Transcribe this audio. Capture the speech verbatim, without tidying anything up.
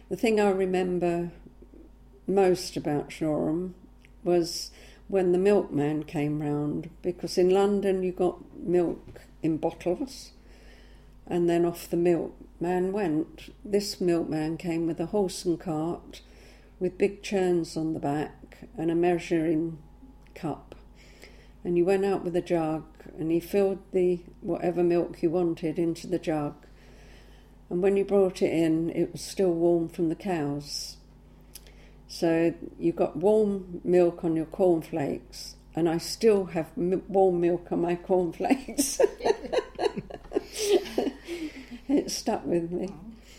the thing I remember most about Shoreham was when the milkman came round, because in London you got milk in bottles and then off the milkman went. This milkman came with a horse and cart with big churns on the back and a measuring cup, and you went out with a jug and he filled the whatever milk you wanted into the jug, and when you brought it in it was still warm from the cows. So you got warm milk on your cornflakes, and I still have m- warm milk on my cornflakes. It stuck with me.